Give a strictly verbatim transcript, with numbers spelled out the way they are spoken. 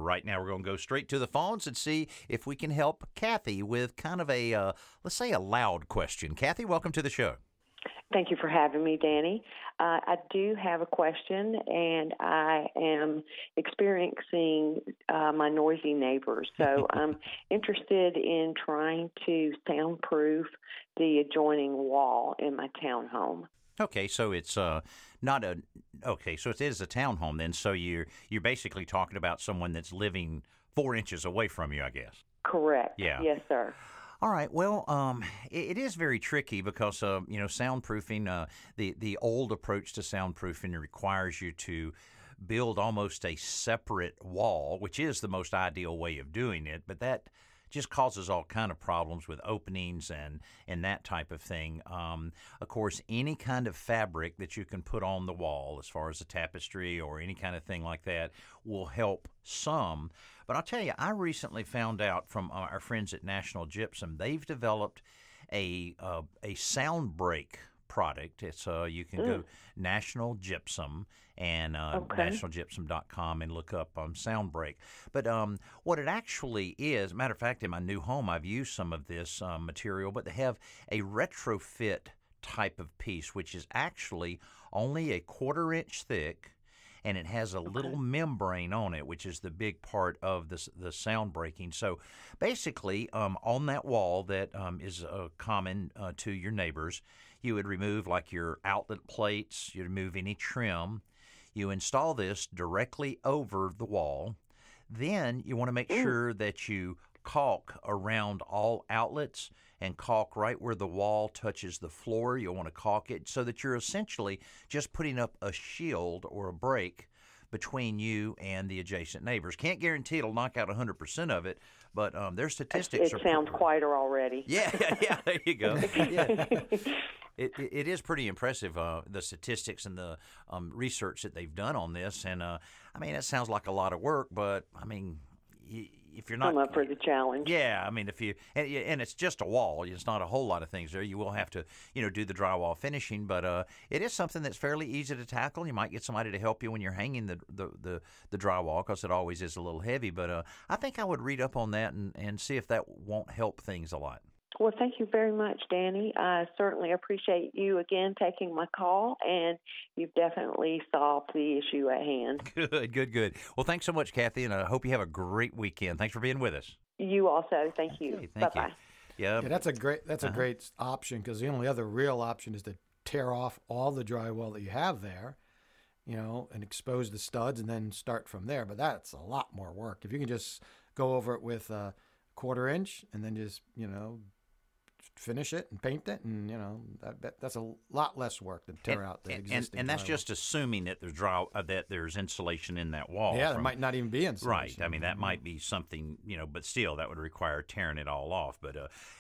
right now we're going to go straight to the phones and see if we can help Kathy with kind of a, uh, let's say, a loud question. Kathy, welcome to the show. Thank you for having me, Danny. Uh, I do have a question, and I am experiencing uh, my noisy neighbors. So I'm interested in trying to soundproof the adjoining wall in my townhome. Okay, so it's uh, not a okay, so it is a townhome then. So you're you're basically talking about someone that's living four inches away from you, I guess. Correct. Yeah. Yes, sir. All right. Well, um, it, it is very tricky because uh, you know, soundproofing. Uh, the the old approach to soundproofing requires you to build almost a separate wall, which is the most ideal way of doing it. But that just causes all kind of problems with openings and, and that type of thing. Um, of course, any kind of fabric that you can put on the wall, as far as a tapestry or any kind of thing like that, will help some. But I'll tell you, I recently found out from our friends at National Gypsum, they've developed a uh, a sound break product. It's uh, you can mm. go National Gypsum and uh, okay. national gypsum dot com and look up um, SoundBreak. But um, what it actually is, matter of fact, in my new home, I've used some of this um, material, but they have a retrofit type of piece, which is actually only a quarter inch thick, and it has a okay. little membrane on it, which is the big part of the, the sound breaking. So basically, um, on that wall that um, is uh, common uh, to your neighbors, you would remove like your outlet plates, you remove any trim. You install this directly over the wall. Then you want to make Ooh. sure that you caulk around all outlets and caulk right where the wall touches the floor. You'll want to caulk it so that you're essentially just putting up a shield or a break between you and the adjacent neighbors. Can't guarantee it'll knock out one hundred percent of it, but um, their statistics it are... It sounds quieter already. Yeah, yeah, yeah, there you go. Yeah. It, it, it is pretty impressive, uh, the statistics and the um, research that they've done on this. And, uh, I mean, it sounds like a lot of work, but, I mean... If you're not I'm up for the challenge. Yeah, I mean, if you and, and it's just a wall, it's not a whole lot of things there. You will have to, you know, do the drywall finishing, but uh, it is something that's fairly easy to tackle. You might get somebody to help you when you're hanging the the, the, the drywall because it always is a little heavy. But uh, I think I would read up on that and, and see if that won't help things a lot. Well, thank you very much, Danny. I certainly appreciate you again taking my call, and you've definitely solved the issue at hand. Good, good, good. Well, thanks so much, Kathy, and I hope you have a great weekend. Thanks for being with us. You also. Thank you. Okay, thank Bye-bye. You. Yeah, yeah, that's a great that's uh-huh. a great option because the only other real option is to tear off all the drywall that you have there, you know, and expose the studs and then start from there. But that's a lot more work. If you can just go over it with a quarter inch and then just, you know, finish it and paint it, and you know that, that's a lot less work than tear and, out the and, existing. And, and that's drywall. just assuming that there's dry, uh, that there's insulation in that wall. Yeah, from, there might not even be insulation. Right. I mean, that mm-hmm. might be something, you know, but still, that would require tearing it all off. But uh,